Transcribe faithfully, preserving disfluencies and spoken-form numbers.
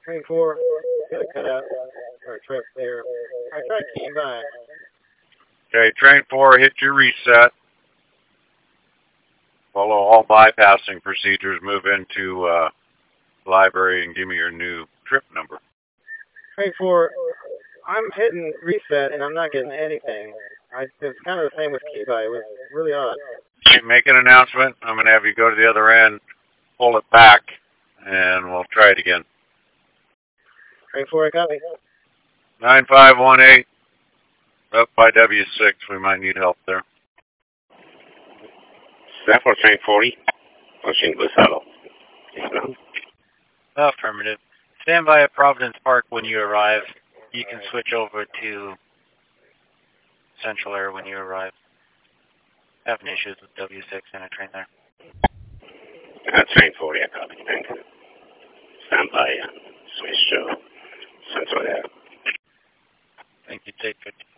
Train four, got a cutout, or trip there. I tried keying by. Okay, train four, hit your reset. Follow all bypassing procedures, move into uh, library and give me your new trip number. Train four, I'm hitting reset and I'm not getting anything. I, it's kind of the same with key by. It was really odd. Okay, make an announcement. I'm going to have you go to the other end, pull it back, and we'll try it again. Train four, I got me. nine five one eight, up by W six. We might need help there. That for train forty? Pushing Gusalo. Affirmative. Stand by at Providence Park when you arrive. You can switch over to Central Air when you arrive. Having issues with W six and a train there. Uh, train forty, I copy. Thank you. Stand by and switch to Central Air. Thank you. Take fifty.